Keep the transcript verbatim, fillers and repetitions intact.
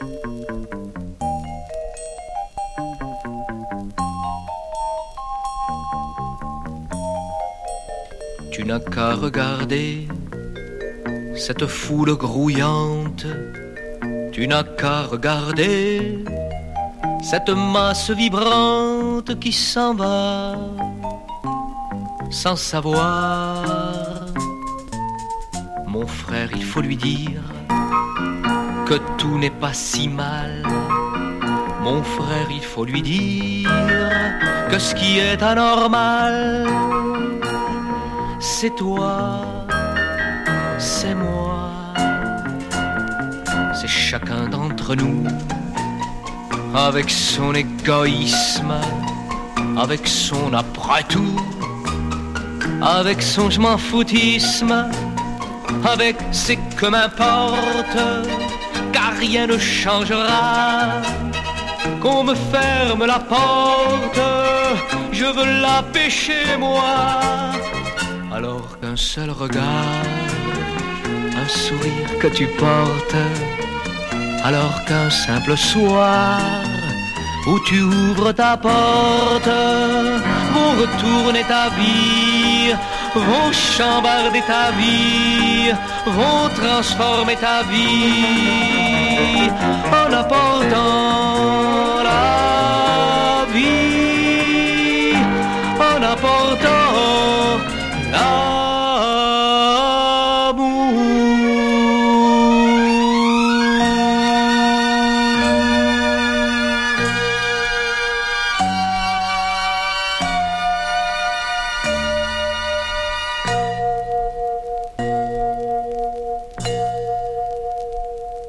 Tu n'as qu'à regarder cette foule grouillante, tu n'as qu'à regarder cette masse vibrante qui s'en va sans savoir. Mon frère, il faut lui dire que tout n'est pas si mal. Mon frère, il faut lui dire que ce qui est anormal, c'est toi, c'est moi, c'est chacun d'entre nous, avec son égoïsme, avec son après tout, avec son je m'en foutisme, avec ses que m'importe, car rien ne changera, qu'on me ferme la porte, je veux la pêcher moi. Alors qu'un seul regard, un sourire que tu portes, alors qu'un simple soir où tu ouvres ta porte, vont retourner ta vie, vont chambarder ta vie, vont transformer ta vie en apportant